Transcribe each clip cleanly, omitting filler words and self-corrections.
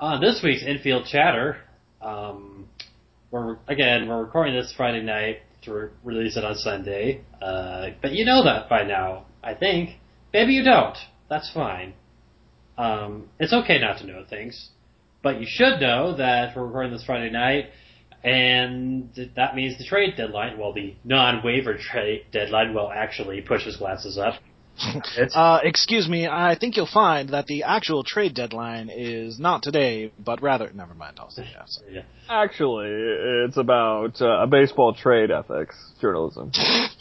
On this week's Infield Chatter, we're recording this Friday night to release it on Sunday. But you know that by now, I think. Maybe you don't. That's fine. It's okay not to know things. But you should know that we're recording this Friday night, and that means the trade deadline, well, the non-waiver trade deadline, will actually push his glasses up. Excuse me, I think you'll find that the actual trade deadline is not today, but rather... Never mind, I'll say yes. Yeah. Actually, it's about a baseball trade ethics journalism.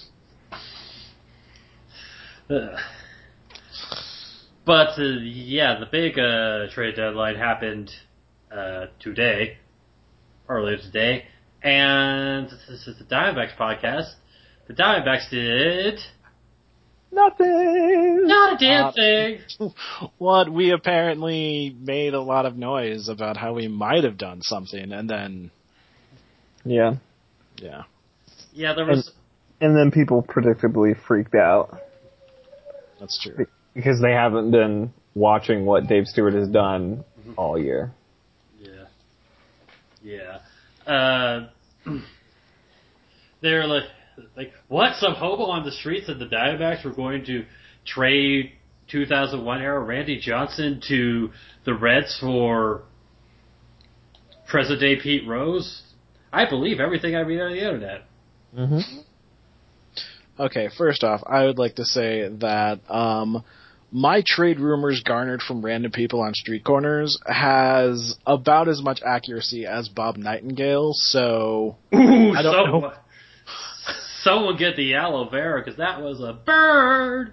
But, the big trade deadline happened earlier today, and this is the Diamondbacks podcast. The Diamondbacks did... Nothing! Not a damn thing! What, we apparently made a lot of noise about how we might have done something, and then... Yeah. Yeah. Yeah, there was... And then people predictably freaked out. That's true. Because they haven't been watching what Dave Stewart has done all year. Yeah. They're like, what? Some hobo on the streets of the Diamondbacks were going to trade 2001 era Randy Johnson to the Reds for present-day Pete Rose? I believe everything I read on the internet. Mm-hmm. Okay, first off, I would like to say that my trade rumors garnered from random people on street corners has about as much accuracy as Bob Nightingale, so... Ooh, I don't know. Someone get the aloe vera, because that was a bird!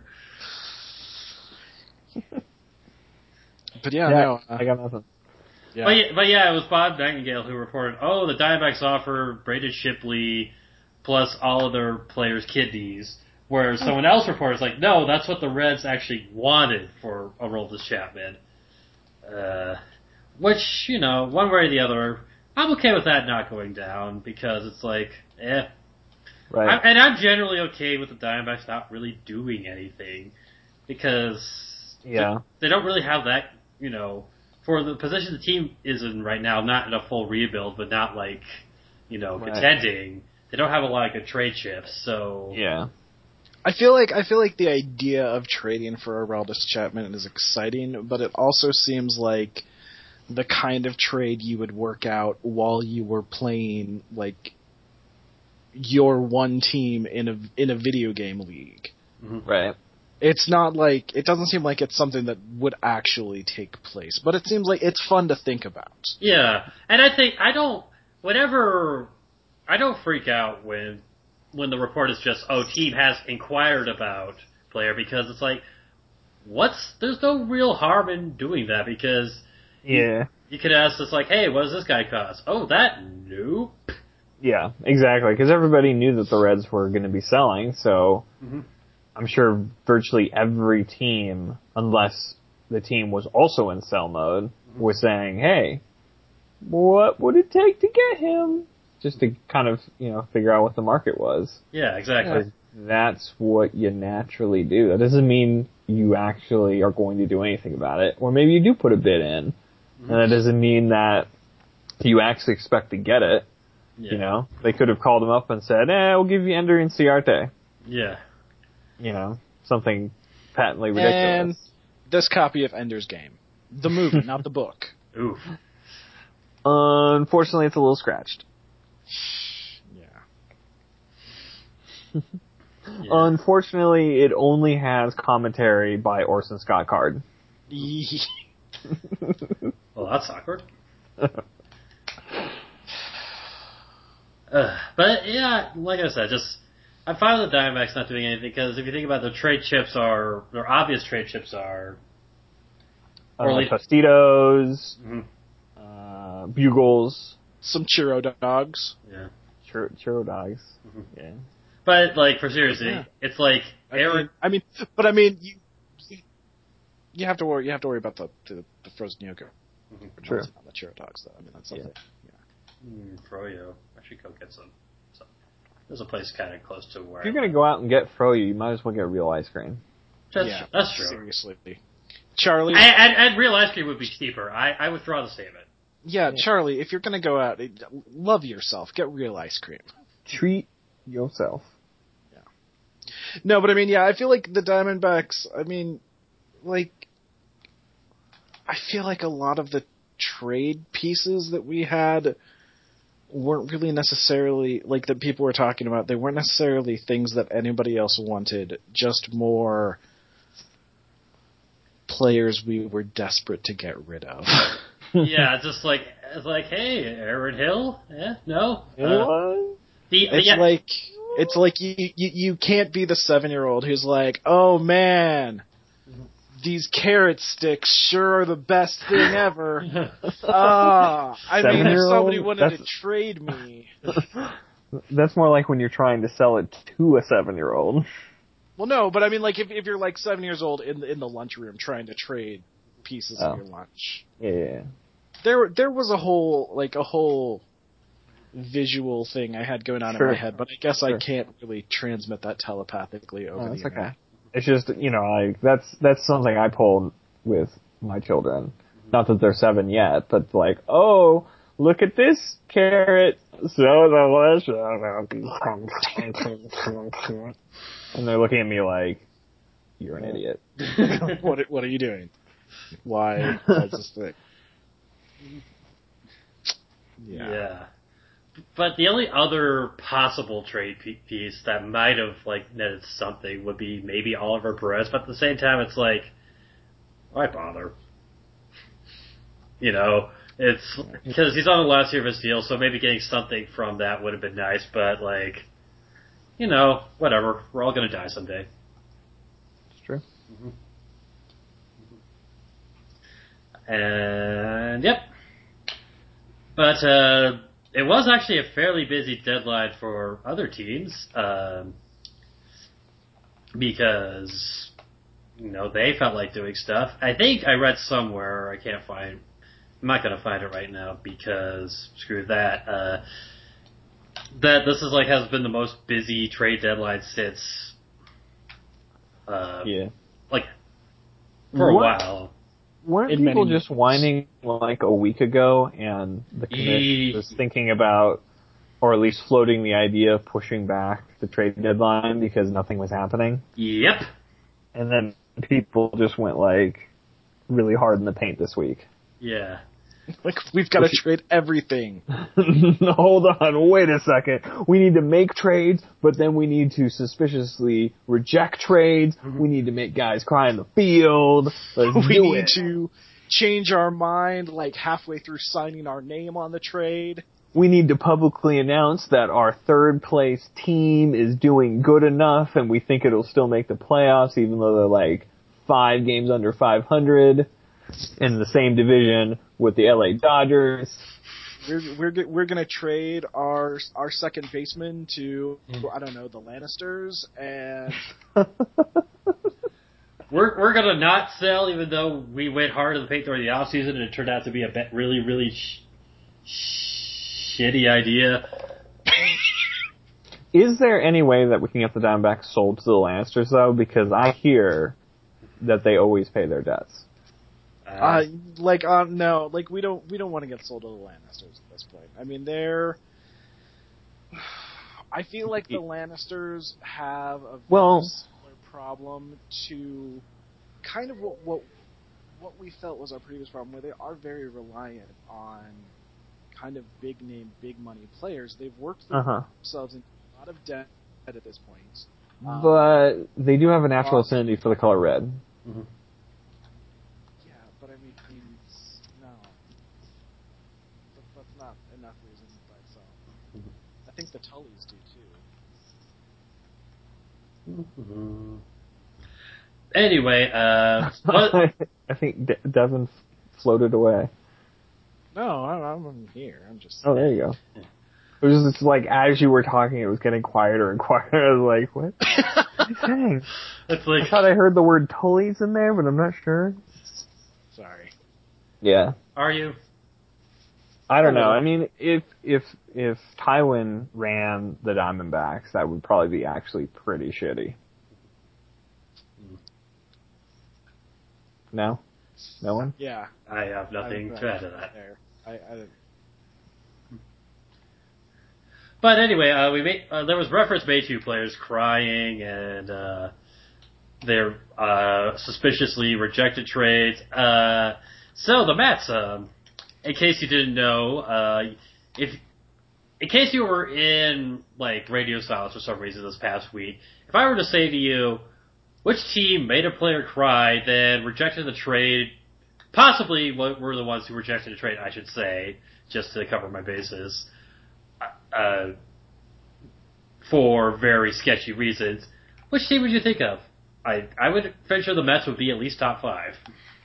But no. I got nothing. Yeah. But it was Bob Nightingale who reported, the Diamondbacks offer Braden Shipley plus all of their players' kidneys, where someone else reported, like, no, that's what the Reds actually wanted for Aroldis Chapman. Which, one way or the other, I'm okay with that not going down, because it's like, Right. And I'm generally okay with the Diamondbacks not really doing anything, because they don't really have that, for the position the team is in right now, not in a full rebuild, but not like, contending. They don't have a lot of good trade chips, so... Yeah. I feel like the idea of trading for Aroldis Chapman is exciting, but it also seems like the kind of trade you would work out while you were playing, like, your one team in a video game league. Mm-hmm. Right. It's not like... It doesn't seem like it's something that would actually take place, but it seems like it's fun to think about. Yeah, and I think I don't freak out when the report is just, team has inquired about player, because it's like, there's no real harm in doing that, because you could ask us, like, hey, what does this guy cost? Oh, that? Nope. Yeah, exactly, because everybody knew that the Reds were going to be selling, so I'm sure virtually every team, unless the team was also in sell mode, was saying, hey, what would it take to get him? Just to kind of, figure out what the market was. Yeah, exactly. That's what you naturally do. That doesn't mean you actually are going to do anything about it. Or maybe you do put a bid in. And that doesn't mean that you actually expect to get it. Yeah. They could have called him up and said, we'll give you Ender and Ciarte. Yeah. Something patently ridiculous. And this copy of Ender's Game. The movie, not the book. Oof. Unfortunately, it's a little scratched. Yeah. Unfortunately, it only has commentary by Orson Scott Card. Well, that's awkward. But yeah, like I said, I'm fine with the Diamondbacks not doing anything, because if you think about their obvious trade chips are Tostitos, Bugles, some churro dogs. Yeah. Churro dogs. Mm-hmm. Yeah. But, like, for seriously, it's like you have to worry about the frozen yogurt. Mm-hmm. True. Not the churro dogs, though. I mean, that's something. Yeah. Froyo. I should go get some. There's a place kind of close to where. If you're going to go out and get Froyo, you might as well get real ice cream. That's true. Seriously. Charlie. And real ice cream would be cheaper. I withdraw the statement. Yeah, Charlie, if you're gonna go out, love yourself. Get real ice cream. Treat yourself. Yeah. No, but I mean, yeah, I feel like the Diamondbacks, I mean, like, I feel like a lot of the trade pieces that we had weren't really necessarily, like, that people were talking about, they weren't necessarily things that anybody else wanted, just more players we were desperate to get rid of. Yeah, just like, it's like, hey, Aaron Hill? Eh? No? Anyone? It's like you can't be the 7-year-old who's like, oh man, these carrot sticks sure are the best thing ever. I mean, if somebody wanted to trade me. That's more like when you're trying to sell it to a 7-year-old. Well, no, but I mean, like, if you're like 7 years old in the lunchroom trying to trade pieces of your lunch. Yeah. There was a whole visual thing I had going on in my head, but I guess I can't really transmit that telepathically over the internet. Okay. It's just, that's something I pull with my children. Not that they're 7 yet, but like, oh, look at this carrot. So delicious. And they're looking at me like, you're an idiot. What are you doing? Why is this thing? Yeah. But the only other possible trade piece that might have, like, netted something would be maybe Oliver Perez, but at the same time, it's like, why bother? It's, because he's on the last year of his deal, so maybe getting something from that would have been nice, but, like, whatever. We're all gonna die someday. It's true. Mm-hmm. And, yep. But, it was actually a fairly busy deadline for other teams, because, they felt like doing stuff. I think I read somewhere, I'm not gonna find it right now because, screw that, that this is has been the most busy trade deadline since, for a while. Weren't people just whining like a week ago, and the commission was thinking about, or at least floating the idea of pushing back the trade deadline because nothing was happening? Yep. And then people just went really hard in the paint this week. Yeah. We've got to trade everything. Hold on, wait a second. We need to make trades, but then we need to suspiciously reject trades. Mm-hmm. We need to make guys cry in the field. We need to change our mind halfway through signing our name on the trade. We need to publicly announce that our third place team is doing good enough and we think it'll still make the playoffs even though they're 5 games under 500 in the same division with the LA Dodgers. We're gonna trade our second baseman to I don't know, the Lannisters, and we're gonna not sell even though we went hard in the paint during the off season and it turned out to be a really really shitty idea. Is there any way that we can get the Diamondbacks sold to the Lannisters though? Because I hear that they always pay their debts. No, we don't want to get sold to the Lannisters at this point. I mean, I feel like the Lannisters have a very similar problem to kind of what we felt was our previous problem, where they are very reliant on kind of big name, big money players. They've worked themselves into a lot of debt at this point. But they do have a natural affinity for the color red. Mm-hmm. But I mean, no. That's not enough reason by itself. I think the Tullys do too. Mm-hmm. Anyway, I think Devin floated away. No, I'm here. I'm just. Oh, there you go. It was just as you were talking, it was getting quieter and quieter. I was like, what? What are you saying? It's I thought I heard the word Tullys in there, but I'm not sure. Sorry. Yeah. Are you? I don't know. I mean, if Tywin ran the Diamondbacks, that would probably be actually pretty shitty. No? No one? Yeah. I have nothing to add to that. There. But anyway, there was reference made to players crying and their suspiciously rejected trades. So the Mets, in case you didn't know, in case you were in like radio silence for some reason this past week, if I were to say to you, which team made a player cry, then rejected the trade, possibly were the ones who rejected the trade, I should say, just to cover my bases, for very sketchy reasons, which team would you think of? I would venture the Mets would be at least top 5.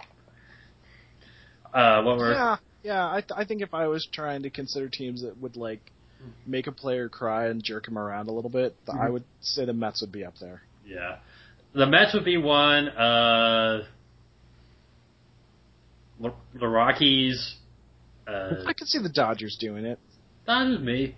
Yeah. I think if I was trying to consider teams that would like make a player cry and jerk him around a little bit, I would say the Mets would be up there. Yeah, the Mets would be one. The Rockies. I could see the Dodgers doing it. Dodgers maybe.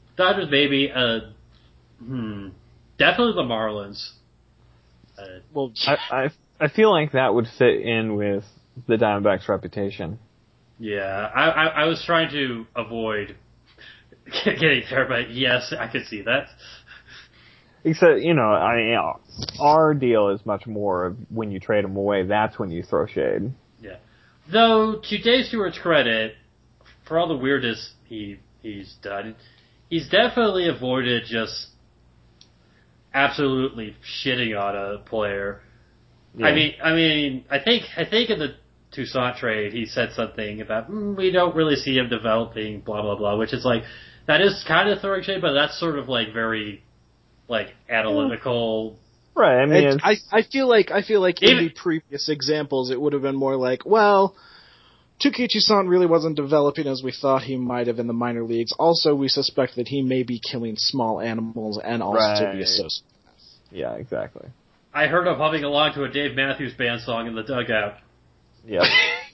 Definitely the Marlins. Well, I feel like that would fit in with the Diamondbacks' reputation. Yeah, I was trying to avoid getting there, but yes, I could see that. Except, our deal is much more of when you trade him away, that's when you throw shade. Yeah. Though, to Dave Stewart's credit, for all the weirdness he's done, he's definitely avoided just absolutely shitting on a player. Yeah. I think in the Toussaint trade, he said something about, we don't really see him developing, blah, blah, blah, which is like, that is kind of throwing shade, but that's sort of like very, like, analytical. Right, I mean, I feel like in the previous examples, it would have been more like, well, Touki Toussaint really wasn't developing as we thought he might have in the minor leagues. Also, we suspect that he may be killing small animals and also be a sociopath. Yeah, exactly. I heard him humming along to a Dave Matthews Band song in the dugout. Yep.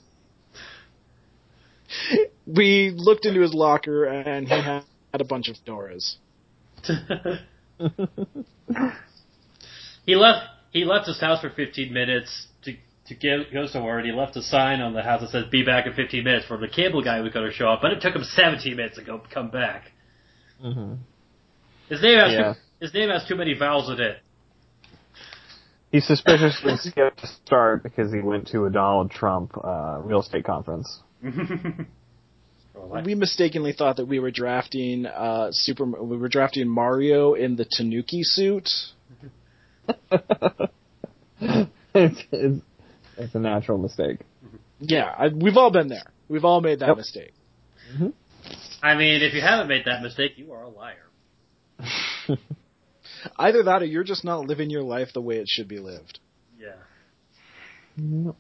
We looked into his locker, and he had a bunch of fedoras. He left his house for 15 minutes to go somewhere, and he left a sign on the house that says, "Be back in 15 minutes," for the cable guy was going to show up, but it took him 17 minutes to come back. Mm-hmm. His name has too many vowels in it. He suspiciously skipped the start because he went to a Donald Trump real estate conference. We mistakenly thought that we were drafting Mario in the Tanuki suit. It's a natural mistake. Yeah, we've all been there. We've all made that mistake. Mm-hmm. I mean, if you haven't made that mistake, you are a liar. Either that or you're just not living your life the way it should be lived. Yeah. Yep.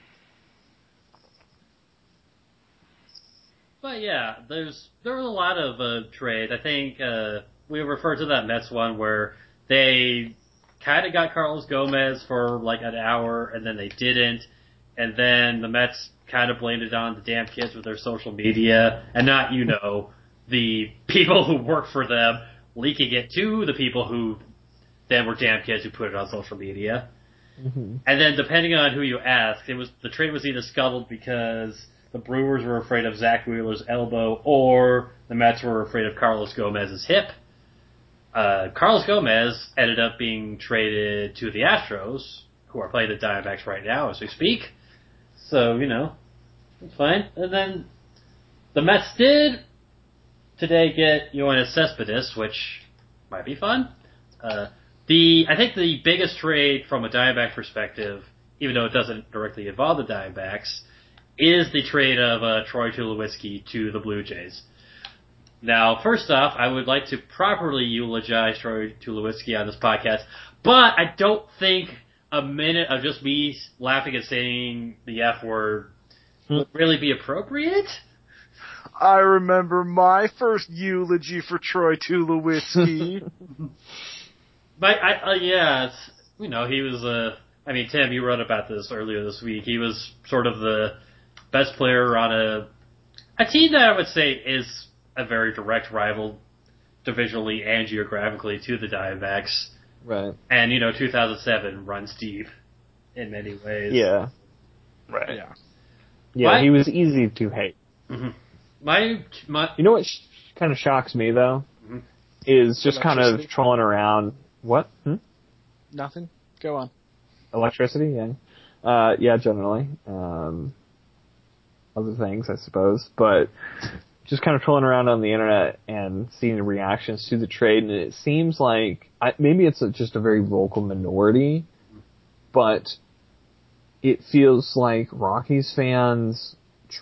But yeah, there was a lot of trade. I think we referred to that Mets one where they kind of got Carlos Gomez for like an hour, and then they didn't, and then the Mets kind of blamed it on the damn kids with their social media, and not the people who work for them leaking it to the people who then were damn kids who put it on social media. Mm-hmm. And then depending on who you ask, the trade was either scuttled because the Brewers were afraid of Zach Wheeler's elbow, or the Mets were afraid of Carlos Gomez's hip. Carlos Gomez ended up being traded to the Astros, who are playing the Diamondbacks right now as we speak. So, it's fine. And then the Mets did today get Yoenis Cespedes, which might be fun. I think the biggest trade from a Diamondback perspective, even though it doesn't directly involve the Diamondbacks, is the trade of Troy Tulowitzki to the Blue Jays. Now, first off, I would like to properly eulogize Troy Tulowitzki on this podcast, but I don't think a minute of just me laughing and saying the F word would really be appropriate. I remember my first eulogy for Troy Tulowitzki. But he was Tim, you wrote about this earlier this week. He was sort of the best player on a team that I would say is a very direct rival divisionally and geographically to the Diamondbacks. Right. And, 2007 runs deep in many ways. Yeah. Right. Yeah. Yeah, he was easy to hate. Mm-hmm. My You know what kind of shocks me though, is just kind of trolling around. What? Nothing. Go on. Electricity, yeah. Yeah, generally. Other things, I suppose, but just kind of trolling around on the internet and seeing the reactions to the trade, and it seems like maybe it's just a very vocal minority, but it feels like Rockies fans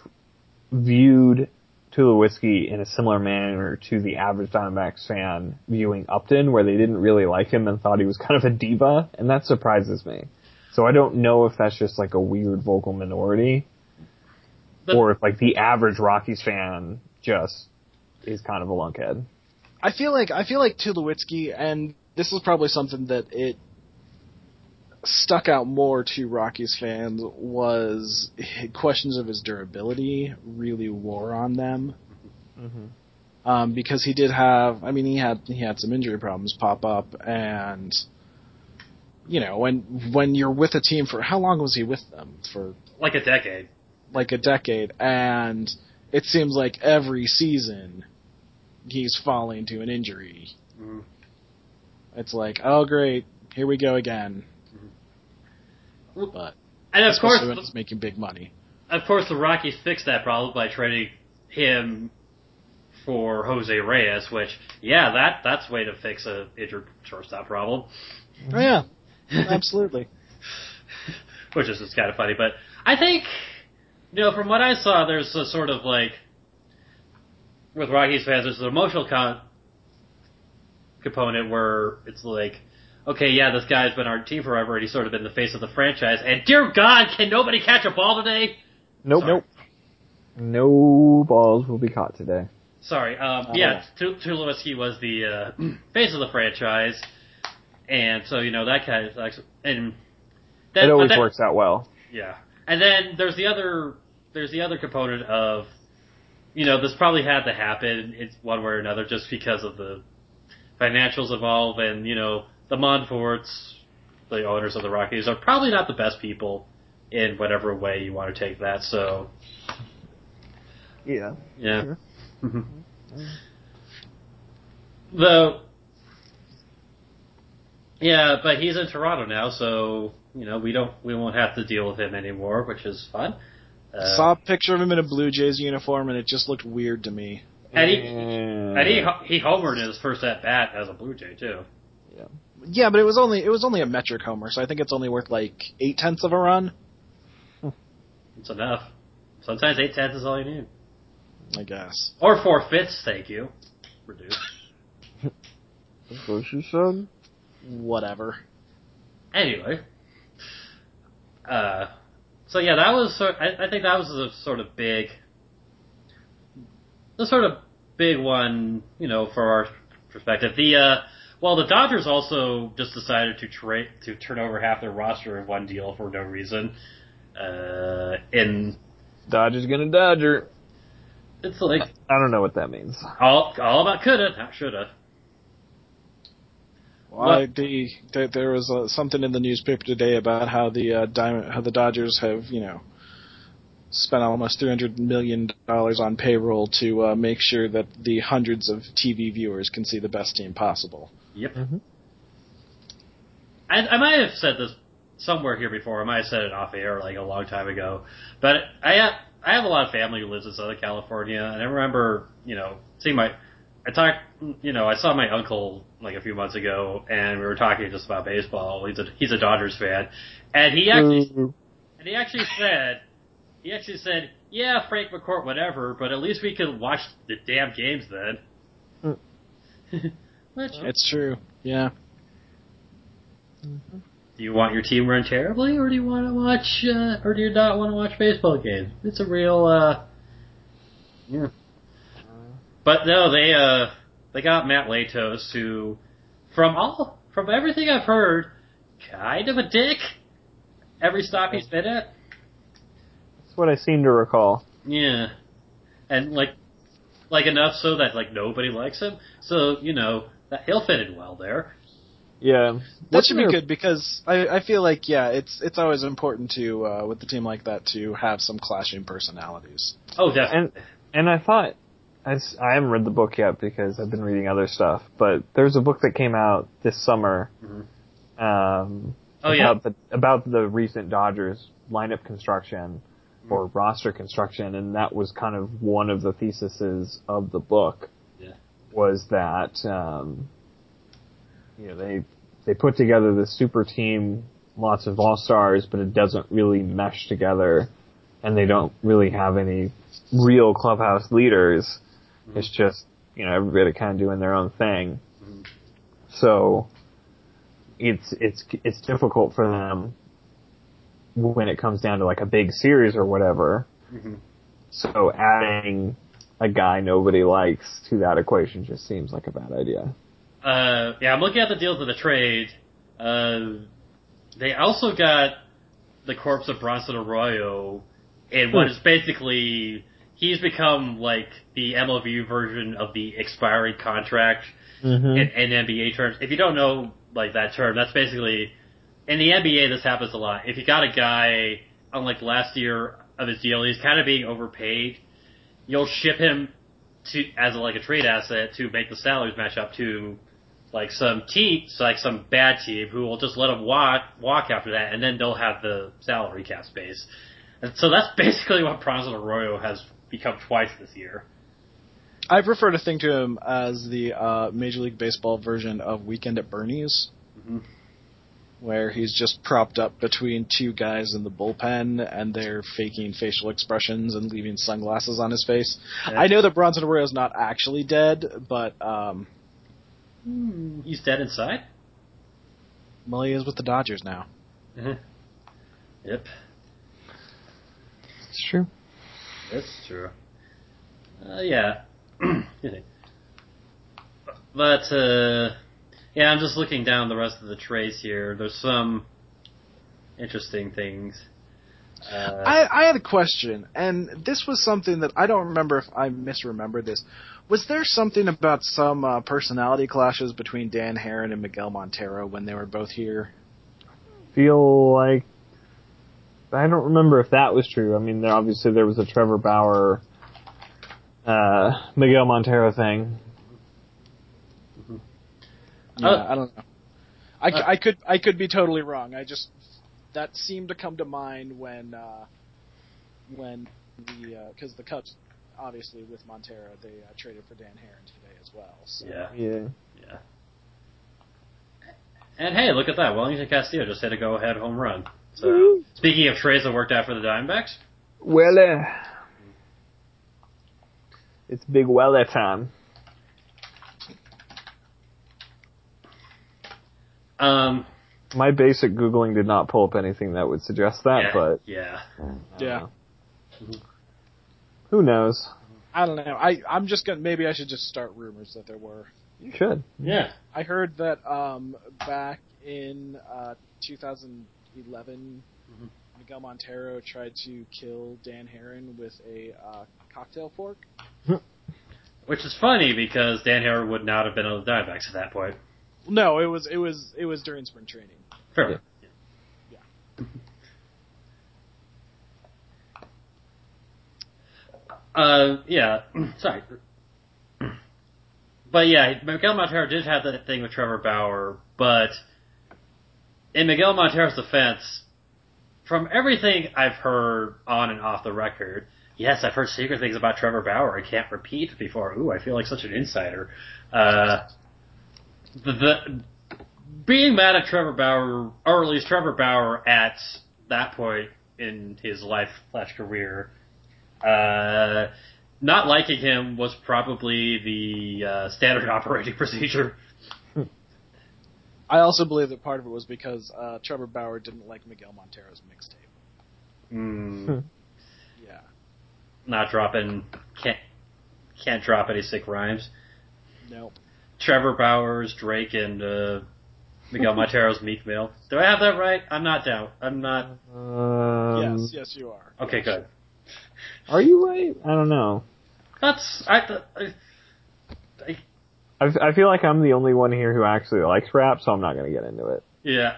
viewed Tulowitzki in a similar manner to the average Diamondbacks fan viewing Upton, where they didn't really like him and thought he was kind of a diva, and that surprises me. So I don't know if that's just like a weird vocal minority, or if like the average Rockies fan just is kind of a lunkhead. I feel like Tulowitzki, and this is probably something that it stuck out more to Rockies fans, was questions of his durability really wore on them. Mm-hmm. Because he did have, he had some injury problems pop up, and you know, when you're with a team for, how long was he with them? For like a decade. And it seems like every season he's falling to an injury. Mm-hmm. It's like, oh great, here we go again. Mm-hmm. But and of course, when he's making big money. Of course, the Rockies fixed that problem by trading him for Jose Reyes, which, that's a way to fix a injured shortstop problem. Oh yeah, absolutely. Which is just kind of funny, but I think, from what I saw, there's a sort of like, with Rockies fans, there's an emotional component where it's like, okay, yeah, this guy's been on our team forever, and he's sort of been the face of the franchise, and dear God, can nobody catch a ball today? Nope. No balls will be caught today. Sorry. Tulowitzki was the face of the franchise, and so, that kind of, and it always works out well. Yeah. And then there's the other component of, this probably had to happen in one way or another just because of the financials involved, and, the Monforts, the owners of the Rockies, are probably not the best people in whatever way you want to take that, so. Yeah. Yeah. Sure. But he's in Toronto now, so, we won't have to deal with him anymore, which is fun. Saw a picture of him in a Blue Jays uniform, and it just looked weird to me. And he homered in his first at bat as a Blue Jay too. Yeah, but it was only a metric homer, so I think it's only worth like 0.8 of a run. It's enough. Sometimes 0.8 is all you need. I guess. Or 4/5, thank you. Reduce. That's what she said. Whatever. Anyway. So yeah, that was. I think that was the sort of big one, for our perspective. The Dodgers also just decided to turn over half their roster in one deal for no reason. Dodger's gonna Dodger. It's like, I don't know what that means. All about coulda, not shoulda. Well, there was something in the newspaper today about how the Dodgers have, spent almost $300 million on payroll to make sure that the hundreds of TV viewers can see the best team possible. Yep. Mm-hmm. I might have said this somewhere here before. I might have said it off air like a long time ago. But I have a lot of family who lives in Southern California, and I remember, seeing I saw my uncle like a few months ago, and we were talking just about baseball. He's a Dodgers fan, and he actually said, yeah, Frank McCourt, whatever, but at least we could watch the damn games then. It's true. Yeah. Mm-hmm. Do you want your team run terribly, or do you want to watch, or do you not want to watch baseball games? It's a real, yeah. But no, they got Matt Latos, who, from everything I've heard, kind of a dick. Every stop he's been at. That's what I seem to recall. Yeah, and like enough so that like nobody likes him. So that he'll fit in well there. Yeah. That should be good because I feel like it's always important to with a team like that to have some clashing personalities. Oh, definitely. And I thought I haven't read the book yet because I've been reading other stuff, but there's a book that came out this summer about the recent Dodgers lineup construction or roster construction, and that was kind of one of the theses of the book. Yeah. Was that they put together this super team, lots of all-stars, but it doesn't really mesh together, and they don't really have any real clubhouse leaders. Mm-hmm. It's just, everybody kind of doing their own thing. Mm-hmm. So it's difficult for them when it comes down to like a big series or whatever. Mm-hmm. So adding a guy nobody likes to that equation just seems like a bad idea. I'm looking at the deals of the trade. They also got the corpse of Bronson Arroyo, and what is basically, he's become like the MLB version of the expiring contract in NBA terms. If you don't know like that term, that's basically, in the NBA this happens a lot. If you got a guy, unlike last year of his deal, he's kind of being overpaid, you'll ship him as a trade asset to make the salaries match up to like some bad team who will just let him walk after that, and then they'll have the salary cap space. And so that's basically what Bronson Arroyo has become twice this year. I prefer to think to him as the Major League Baseball version of Weekend at Bernie's, where he's just propped up between two guys in the bullpen, and they're faking facial expressions and leaving sunglasses on his face. Yeah. I know that Bronson Arroyo's not actually dead, but he's dead inside? Well, he is with the Dodgers now. Yep. It's true. It's true. Yeah. But, I'm just looking down the rest of the trades here. There's some interesting things. I had a question, and this was something that I don't remember if I misremembered this. Was there something about some personality clashes between Dan Haren and Miguel Montero when they were both here? Feel like I don't remember if that was true. I mean, obviously there was a Trevor Bauer, Miguel Montero thing. Yeah, I don't know. I could be totally wrong. That seemed to come to mind when because the Cubs, obviously with Montero, they traded for Dan Haren today as well. So. Yeah. And hey, look at that! Wellington Castillo just hit a go-ahead home run. So, speaking of trades that worked out for the Diamondbacks, it's big Weller time. My basic Googling did not pull up anything that would suggest that, but... Yeah. Who knows? I don't know. I'm just gonna... Maybe I should just start rumors that there were. You should. Yeah. I heard that back in 2011, Miguel Montero tried to kill Dan Haren with a cocktail fork. Which is funny because Dan Haren would not have been on the Diamondbacks at that point. No, it was during spring training. Fair. Yeah. Sorry. But yeah, Miguel Montero did have that thing with Trevor Bauer, but in Miguel Montero's defense, from everything I've heard on and off the record, yes, I've heard secret things about Trevor Bauer I can't repeat before. Ooh, I feel like such an insider. Being mad at Trevor Bauer, or at least Trevor Bauer at that point in his life/career, not liking him was probably the standard operating procedure. I also believe that part of it was because Trevor Bauer didn't like Miguel Montero's mixtape. Yeah. Not dropping, can't drop any sick rhymes. Nope. Trevor Bauer's Drake and Miguel Montero's Meek Mill. Do I have that right? I'm not down. I'm not. Yes, you are. Okay, good. Are you right? I don't know. I feel like I'm the only one here who actually likes rap, so I'm not going to get into it. Yeah.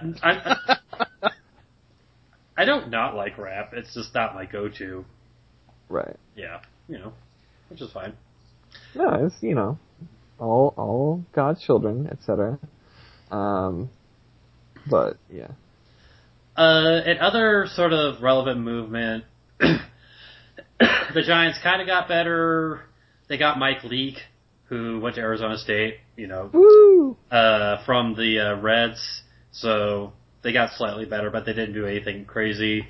I don't not like rap. It's just not my go-to. Right. Yeah. Which is fine. No, it's, all God's children, etc. But, yeah. And other sort of relevant movement, the Giants kind of got better. They got Mike Leake, who went to Arizona State, Woo! From the Reds. So they got slightly better, but they didn't do anything crazy.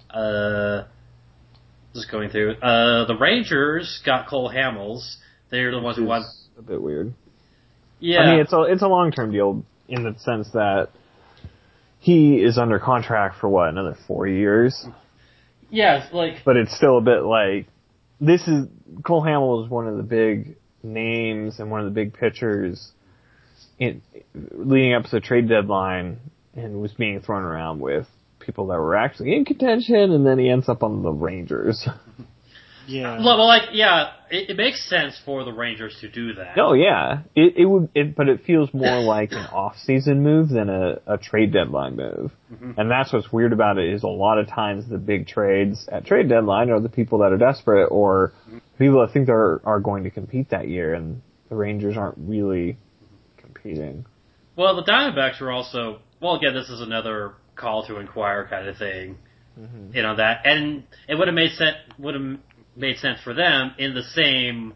Just going through. The Rangers got Cole Hamels. They're the ones who won. A bit weird. Yeah. I mean, it's a long-term deal in the sense that he is under contract for another 4 years? Yeah, But it's still a bit like, Cole Hamels is one of the big names and one of the big pitchers leading up to the trade deadline, and was being thrown around with people that were actually in contention, and then he ends up on the Rangers. Yeah. It makes sense for the Rangers to do that. Oh yeah, but it feels more like an off-season move than a trade deadline move. Mm-hmm. And that's what's weird about it, is a lot of times the big trades at trade deadline are the people that are desperate, or people that think they are going to compete that year, and the Rangers aren't really competing. Well, the Diamondbacks were also, again, this is another call to inquire kind of thing. Mm-hmm. That, and it would have made sense for them in the same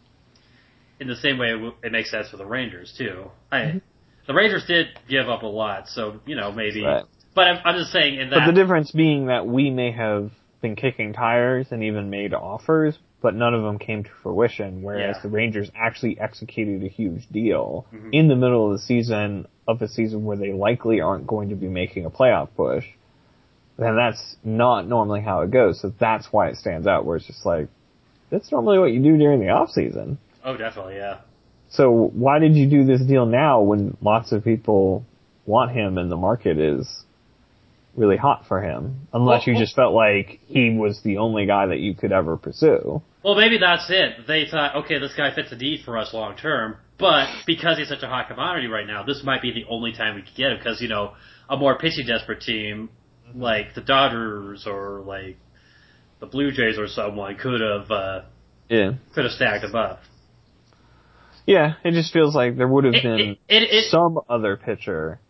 way it makes sense for the Rangers too. The Rangers did give up a lot, so maybe. Right. But I'm just saying in that. But the difference being that we may have been kicking tires and even made offers, but none of them came to fruition. Whereas the Rangers actually executed a huge deal in the middle of the season, of a season where they likely aren't going to be making a playoff push. And that's not normally how it goes, so that's why it stands out, where it's just like, that's normally what you do during the off season. Oh, definitely, yeah. So why did you do this deal now when lots of people want him and the market is really hot for him? Unless you just felt like he was the only guy that you could ever pursue. Well, maybe that's it. They thought, okay, this guy fits a need for us long term, but because he's such a hot commodity right now, this might be the only time we could get him, because, a more pitching desperate team, like the Dodgers or like the Blue Jays or someone could have stacked him up. Yeah, it just feels like there would have been some other pitcher.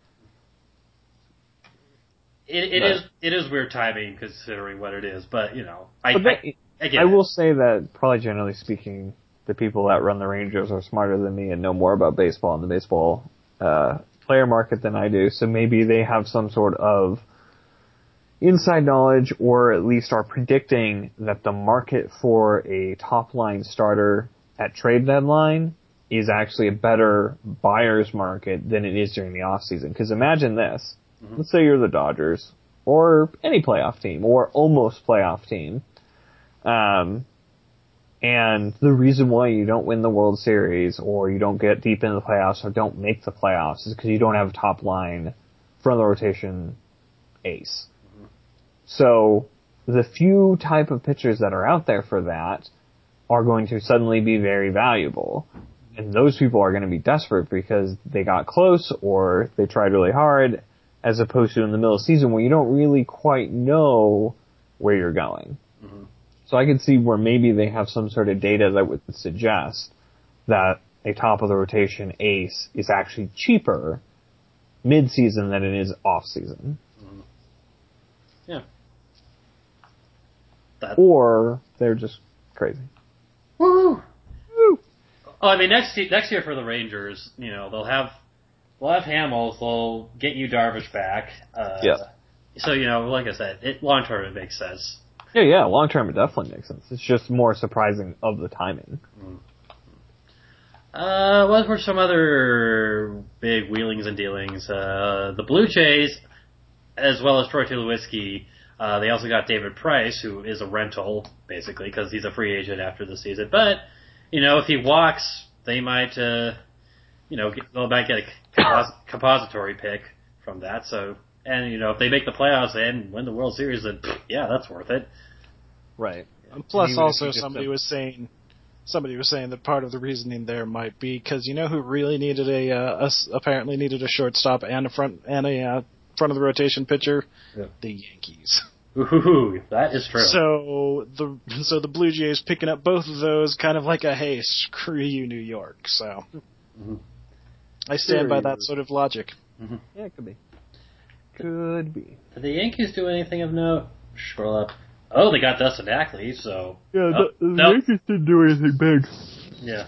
It is weird timing considering what it is, but I will say that probably generally speaking, the people that run the Rangers are smarter than me and know more about baseball and the baseball player market than I do, so maybe they have some sort of inside knowledge, or at least are predicting that the market for a top-line starter at trade deadline is actually a better buyer's market than it is during the off-season. Because imagine this. Let's say you're the Dodgers, or any playoff team, or almost playoff team, and the reason why you don't win the World Series, or you don't get deep into the playoffs, or don't make the playoffs, is because you don't have a top-line front-of-the-rotation ace. So the few type of pitchers that are out there for that are going to suddenly be very valuable. And those people are going to be desperate because they got close or they tried really hard, as opposed to in the middle of the season where you don't really quite know where you're going. Mm-hmm. So I can see where maybe they have some sort of data that would suggest that a top of the rotation ace is actually cheaper mid-season than it is off-season. Mm-hmm. Yeah. Or they're just crazy. Woo! Woo! Oh, I mean, next year for the Rangers, they'll have Hamels, they'll get you Darvish back. So like I said, long term it makes sense. Yeah, long term it definitely makes sense. It's just more surprising of the timing. What were some other big wheelings and dealings? The Blue Jays, as well as Troy Tulowitzki. They also got David Price, who is a rental, basically, because he's a free agent after the season. But, if he walks, they might, they might get a compository pick from that. So, and, if they make the playoffs and win the World Series, then, yeah, that's worth it. Right. And plus, also, somebody was saying Somebody was saying that part of the reasoning there might be because you know who really needed apparently needed a shortstop and a front of the rotation pitcher? Yeah. The Yankees. Ooh, that is true. So the Blue Jays picking up both of those, kind of like a hey, screw you, New York. So I stand by that sort of logic. Mm-hmm. Yeah, it could be. Could be. Did the Yankees do anything of note? Scroll up. Oh, they got Dustin Ackley, so... Yeah, the Yankees didn't do anything big. Yeah.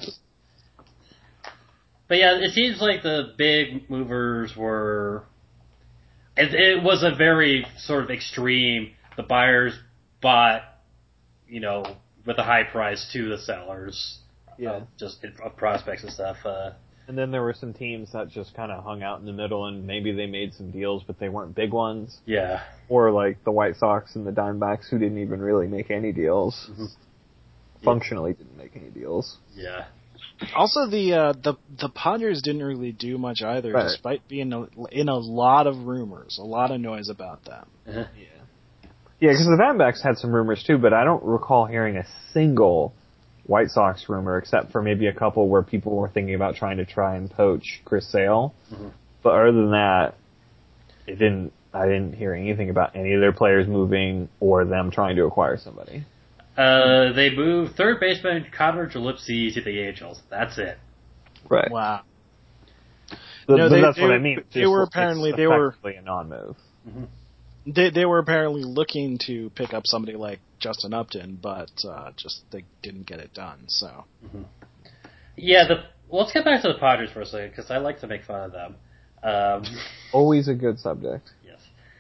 But yeah, it seems like the big movers were... It was a very sort of extreme. The buyers bought, with a high price to the sellers. Yeah. Just of prospects and stuff. And then there were some teams that just kind of hung out in the middle, and maybe they made some deals, but they weren't big ones. Yeah. Or like the White Sox and the Diamondbacks, who didn't even really make any deals. Mm-hmm. Functionally didn't make any deals. Yeah. Also, the Padres didn't really do much either, right, despite being in a lot of rumors, a lot of noise about them. Uh-huh. Yeah, because the Diamondbacks had some rumors too, but I don't recall hearing a single White Sox rumor, except for maybe a couple where people were thinking about trying and poach Chris Sale. Mm-hmm. But other than that, I didn't hear anything about any of their players moving or them trying to acquire somebody. They moved third baseman Connor Gillespie to the Angels. That's it. Right. Wow. But that's what I mean. They were a non-move. Mm-hmm. They were apparently looking to pick up somebody like Justin Upton, but just they didn't get it done. So. Mm-hmm. Yeah. Let's get back to the Padres for a second because I like to make fun of them. Always a good subject. Yes.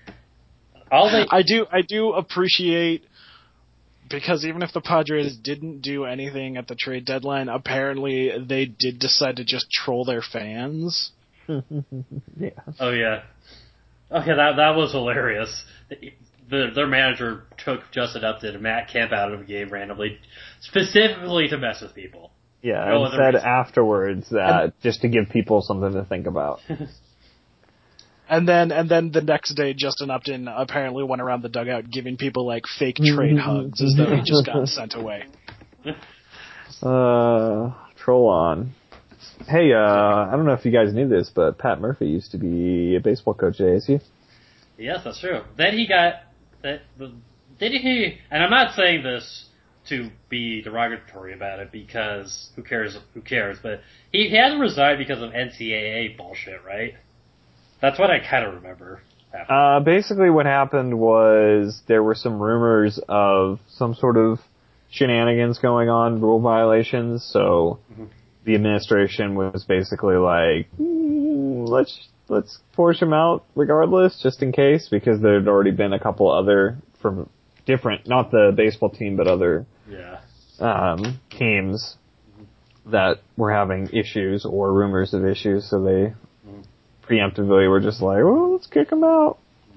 I do appreciate, because even if the Padres didn't do anything at the trade deadline, apparently they did decide to just troll their fans. Yeah. Oh yeah. Okay, that was hilarious. Their manager took Justin Upton and Matt Kemp out of the game randomly, specifically to mess with people. Yeah, and said afterwards that just to give people something to think about. And then the next day, Justin Upton apparently went around the dugout giving people like fake trade hugs as though he just got sent away. Troll on. Hey, I don't know if you guys knew this, but Pat Murphy used to be a baseball coach at ASU. Yes, that's true. Then he got and I'm not saying this to be derogatory about it because who cares, but he had to resign because of NCAA bullshit, right? That's what I kind of remember. Basically what happened was there were some rumors of some sort of shenanigans going on, rule violations, so the administration was basically like, let's force him out regardless, just in case, because there had already been a couple other from different, not the baseball team, but other teams that were having issues or rumors of issues, so they preemptively were just like, well, let's kick him out.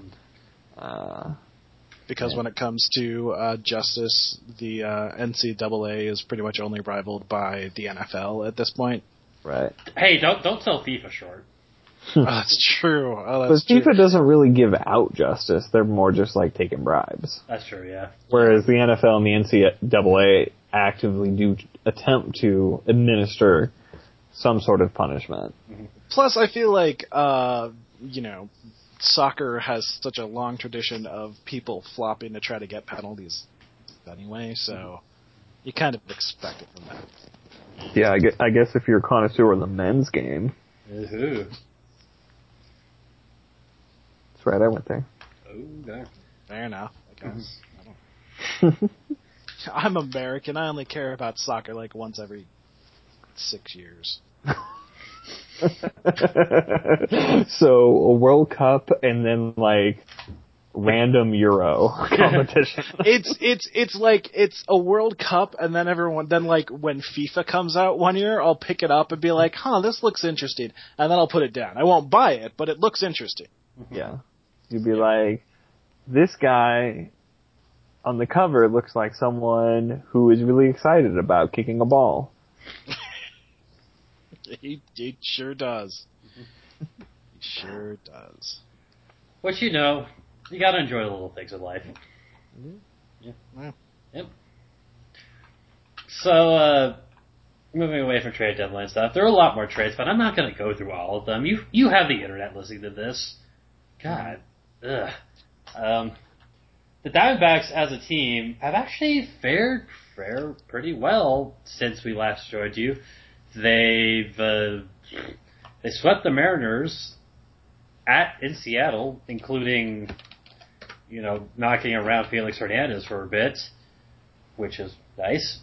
Because when it comes to justice, the NCAA is pretty much only rivaled by the NFL at this point. Right. Hey, don't sell FIFA short. That's true. But FIFA doesn't really give out justice. They're more just like taking bribes. That's true, yeah. Whereas the NFL and the NCAA actively do attempt to administer some sort of punishment. Plus, I feel like, soccer has such a long tradition of people flopping to try to get penalties anyway, so you kind of expect it from that. Yeah, I guess if you're a connoisseur of the men's game. Woohoo. That's right, I went there. Oh, darn. Fair enough, I guess. I'm American. I only care about soccer like once every 6 years. So a World Cup and then like random Euro competition. It's like it's a World Cup and then like when FIFA comes out one year, I'll pick it up and be like, this looks interesting, and then I'll put it down. I won't buy it, but it looks interesting. Yeah. You'd be like, this guy on the cover looks like someone who is really excited about kicking a ball. He sure does. He sure does. Which, you gotta enjoy the little things in life. Mm-hmm. Yeah. Yep. So, moving away from trade deadline stuff, there are a lot more trades, but I'm not going to go through all of them. You have the internet listening to this. God. Ugh. The Diamondbacks as a team have actually fared pretty well since we last joined you. They swept the Mariners in Seattle, including, knocking around Felix Hernandez for a bit, which is nice.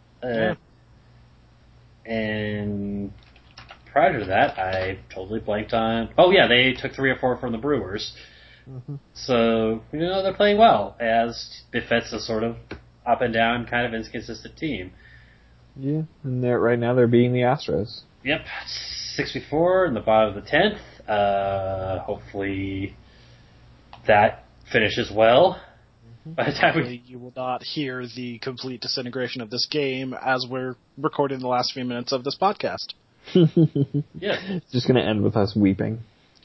And prior to that, I totally blanked on. Oh yeah, they took 3 or 4 from the Brewers. Mm-hmm. So they're playing well, as befits a sort of up and down, kind of inconsistent team. Yeah, and right now they're beating the Astros. Yep, 6-4 in the bottom of the 10th. Hopefully that finishes well. By the time you will not hear the complete disintegration of this game as we're recording the last few minutes of this podcast. Yeah. It's just going to end with us weeping.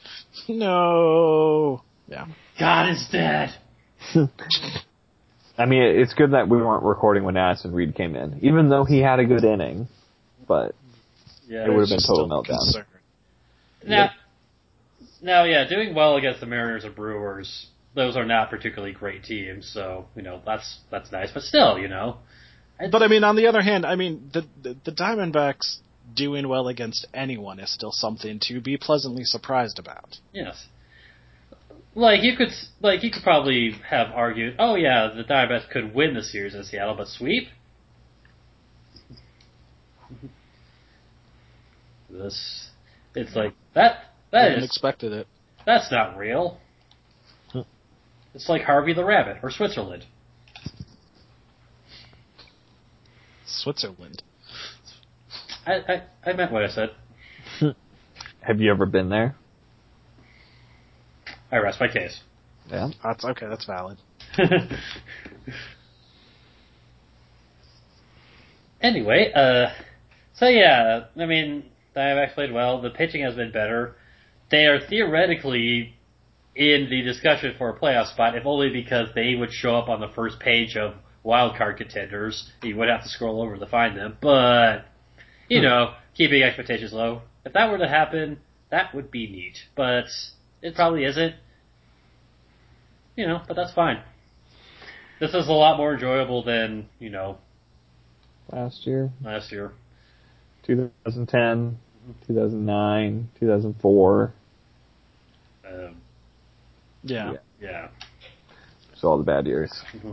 No. Yeah. God is dead. I mean, it's good that we weren't recording when Addison Reed came in, even though he had a good inning, but it would have been total meltdown. Now, doing well against the Mariners or Brewers, those are not particularly great teams, so, that's nice, but still, But, I mean, on the other hand, the Diamondbacks doing well against anyone is still something to be pleasantly surprised about. Yes. You could probably have argued, oh yeah, the Diamondbacks could win the series in Seattle, but sweep? It's like, that is... expected it. That's not real. It's like Harvey the Rabbit, or Switzerland. Switzerland. I meant what I said. Have you ever been there? I rest my case. Yeah. That's okay, that's valid. Anyway, Diamondbacks played well. The pitching has been better. They are theoretically in the discussion for a playoff spot, if only because they would show up on the first page of wildcard contenders. You would have to scroll over to find them, but, keeping expectations low. If that were to happen, that would be neat, but it probably isn't. But that's fine. This is a lot more enjoyable than, Last year. 2010, 2009, 2004. Yeah. So all the bad years. Mm-hmm.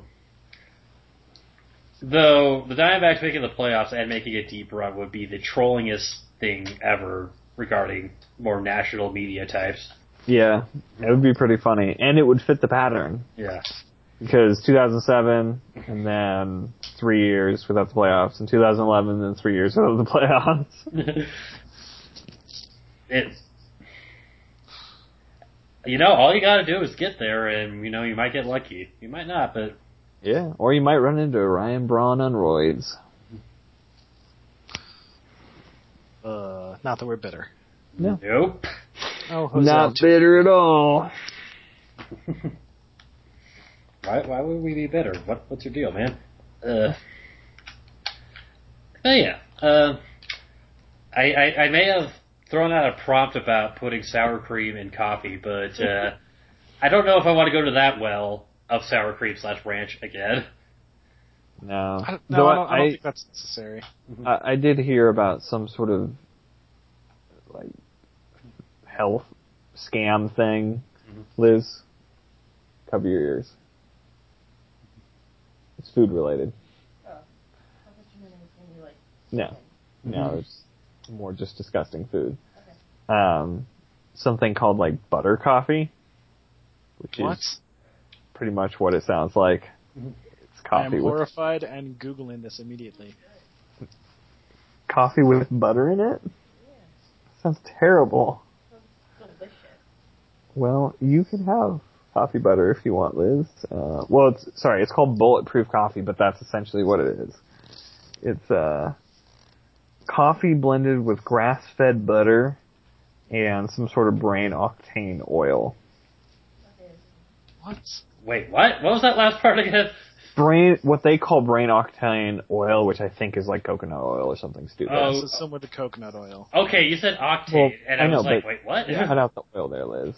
Though the Diamondbacks making the playoffs and making a deep run would be the trollingest thing ever regarding more national media types. Yeah, it would be pretty funny, and it would fit the pattern. Yeah. Because 2007, and then 3 years without the playoffs, and 2011, and then 3 years without the playoffs. All you gotta do is get there, and, you might get lucky. You might not, but... Yeah, or you might run into Ryan Braun on roids. Not that we're bitter. No. Nope. Oh, Jose. Not bitter at all. Why would we be bitter? What's your deal, man? I may have thrown out a prompt about putting sour cream in coffee, but I don't know if I want to go to that well of sour cream / ranch again. No. I don't think that's necessary. I did hear about some sort of health scam thing. Liz, cover your ears. It's food related. Oh. I thought you meant anything No, it's more just disgusting food. Okay. Something called butter coffee, which is pretty much what it sounds like. It's coffee. I am horrified and Googling this immediately. Coffee with butter in it? Yeah. Sounds terrible. Sounds delicious. Well, you can have coffee butter if you want, Liz. It's called Bulletproof Coffee, but that's essentially what it is. It's coffee blended with grass-fed butter and some sort of brain octane oil. Okay. What? Wait, what? What was that last part again? what they call brain octane oil, which I think is like coconut oil or something stupid. Oh, it's similar to coconut oil. Okay, you said octane, and I was like, wait, what? Cut out the oil there, Liz.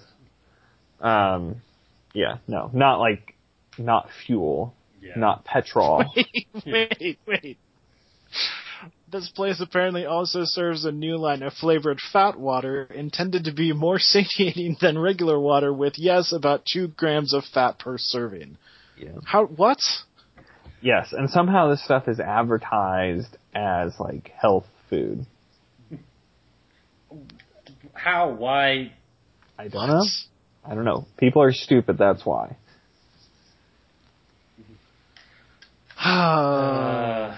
Yeah, no, not fuel, not petrol. Wait. This place apparently also serves a new line of flavored fat water intended to be more satiating than regular water with, yes, about 2 grams of fat per serving. Yeah. What? Yes, and somehow this stuff is advertised as, like, health food. How? Why? I don't know. I don't know. People are stupid, that's why. Uh,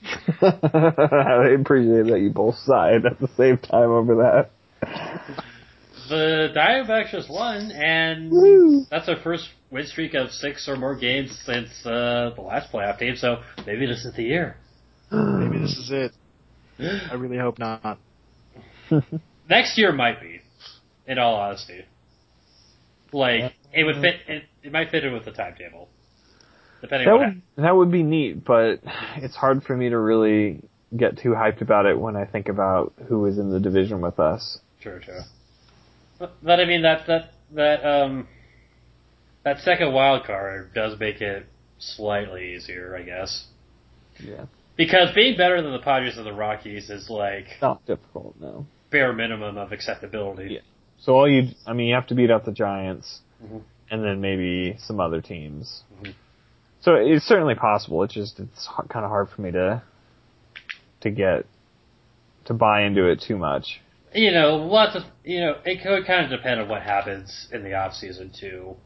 I appreciate that you both sighed at the same time over that. The Diamondbacks just won, and that's their first win streak of 6 or more games since the last playoff game, so maybe this is the year. Maybe this is it. I really hope not. Next year might be, in all honesty. Like, it would fit, it might fit in with the timetable. Depending on that would be neat, but it's hard for me to really get too hyped about it when I think about who is in the division with us. True. But I mean, that second wild card does make it slightly easier, I guess. Yeah. Because being better than the Padres and the Rockies is like not difficult, no. Bare minimum of acceptability. Yeah. So you have to beat out the Giants, and then maybe some other teams. Mm-hmm. So it's certainly possible. It's kind of hard for me to buy into it too much. It could kind of depend on what happens in the off season too.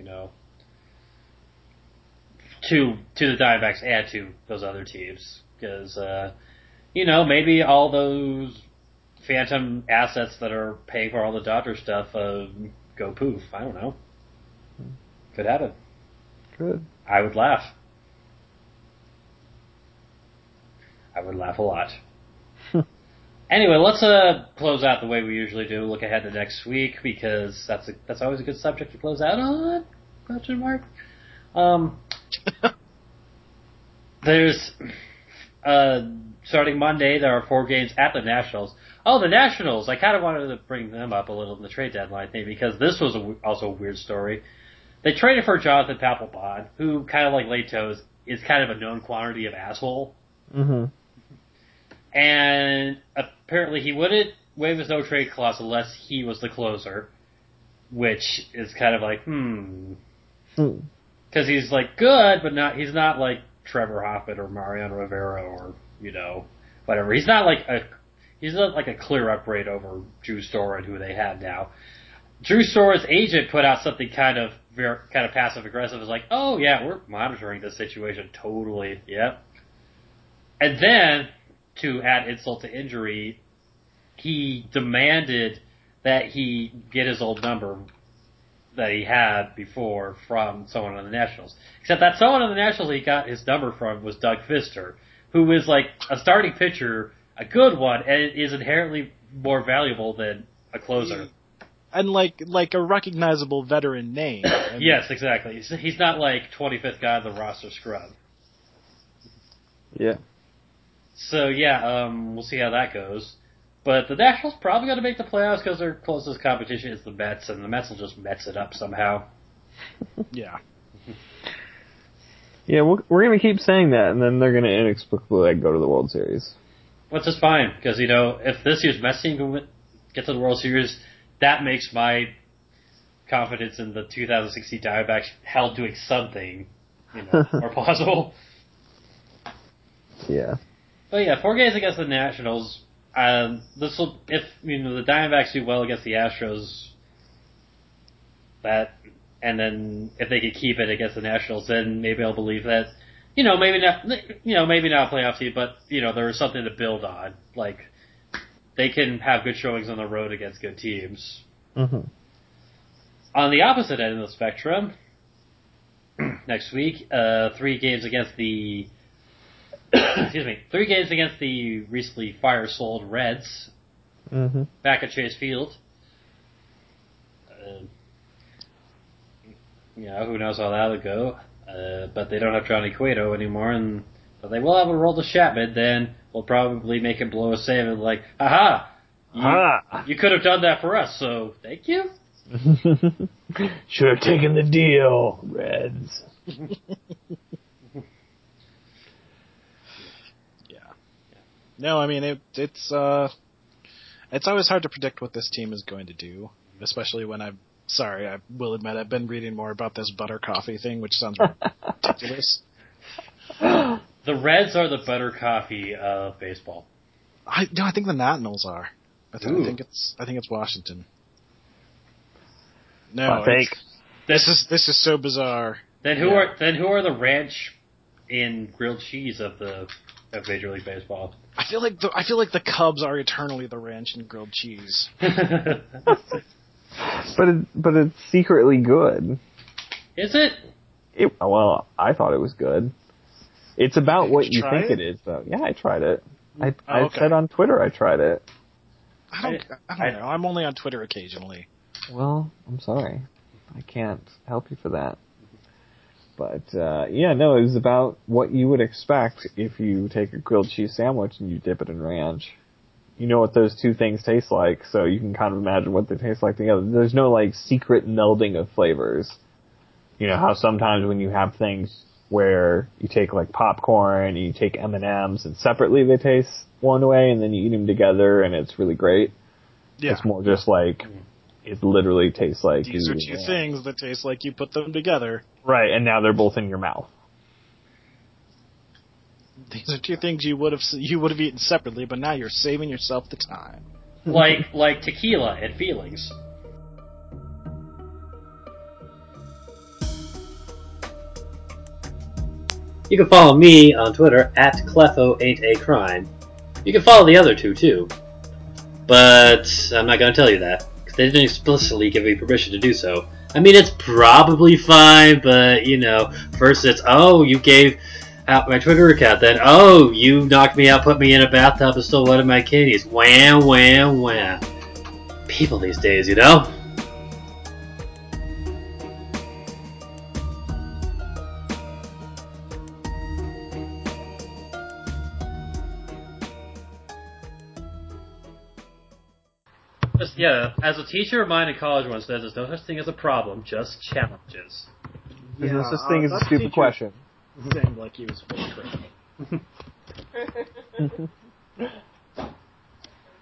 To the Diamondbacks and to those other teams, because maybe all those phantom assets that are paying for all the Dodger stuff go poof. I don't know. Could happen. Good. I would laugh. I would laugh a lot. Anyway, let's close out the way we usually do. Look ahead to next week, because that's always a good subject to close out on. Question mark. There's starting Monday. There are 4 games at the Nationals. Oh, the Nationals! I kind of wanted to bring them up a little in the trade deadline thing, because this was also a weird story. They traded for Jonathan Papelbon, who, kind of like Latos, is kind of a known quantity of asshole. Mm-hmm. And apparently he wouldn't waive his no-trade clause unless he was the closer, which is kind of like, Because he's, like, good, but he's not like Trevor Hoffman or Mariano Rivera or, whatever. He's not like a clear upgrade over Drew Storen, who they have now. Drew Storen's agent put out something kind of passive-aggressive. It's like, oh, yeah, we're monitoring this situation totally. Yep. And then, to add insult to injury, he demanded that he get his old number that he had before from someone on the Nationals. Except that someone on the Nationals he got his number from was Doug Fister, who is like a starting pitcher, a good one, and is inherently more valuable than a closer. And like a recognizable veteran name. Yes, exactly. He's not like 25th guy on the roster scrub. Yeah. So we'll see how that goes. But the Nationals probably going to make the playoffs because their closest competition is the Mets, and the Mets will just Mets it up somehow. Yeah. Yeah, we're going to keep saying that, and then they're going to inexplicably go to the World Series. Which is fine, because, if this year's Mets team can get to the World Series, that makes my confidence in the 2016 Diamondbacks held doing something, more possible. Yeah. But yeah, 4 games against the Nationals. If the Diamondbacks do well against the Astros, and then if they could keep it against the Nationals, then maybe I'll believe that. Maybe not a playoff team, but there is something to build on. Like they can have good showings on the road against good teams. Mm-hmm. On the opposite end of the spectrum, next week, 3 games against the 3 games against the recently fire-sold Reds, back at Chase Field. Who knows how that'll go. but they don't have Johnny Cueto anymore, but they will have Aroldis Chapman. Then we'll probably make him blow a save and like, haha, you could have done that for us, so thank you. Should have taken the deal, Reds. Yeah. No, I mean it's always hard to predict what this team is going to do, especially when I will admit I've been reading more about this butter coffee thing, which sounds ridiculous. The Reds are the butter coffee of baseball. I think the Nationals are. I think it's Washington. No, this is so bizarre. Then who are the ranch and grilled cheese of Major League Baseball? I feel like the Cubs are eternally the ranch and grilled cheese. But it's secretly good. Is it? Well, I thought it was good. It's about what you think it is, though. Yeah, I tried it. I okay. said on Twitter I tried it. I don't know. I'm only on Twitter occasionally. Well, I'm sorry. I can't help you for that. But, it was about what you would expect if you take a grilled cheese sandwich and you dip it in ranch. You know what those two things taste like, so you can kind of imagine what they taste like together. There's no, secret melding of flavors. You know how sometimes when you have things where you take, popcorn and you take M&Ms and separately they taste one way and then you eat them together and it's really great? Yeah. It's more just it literally tastes like... These are two things that taste like you put them together. Right, and now they're both in your mouth. These are two things you would have eaten separately, but now you're saving yourself the time. Like tequila and feelings. You can follow me on Twitter at Clefo8acrime. You can follow the other two too. But I'm not going to tell you that, because they didn't explicitly give me permission to do so. I mean, it's probably fine, but, first it's, you gave out my Twitter account, then, you knocked me out, put me in a bathtub, and stole one of my kitties. Wham, wham, wham. People these days, as a teacher of mine in college once said, there's no such thing as a problem, just challenges. There's no such thing as a stupid question. Seemed like he was fully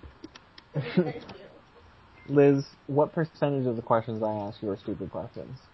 Liz, what percentage of the questions I ask you are stupid questions?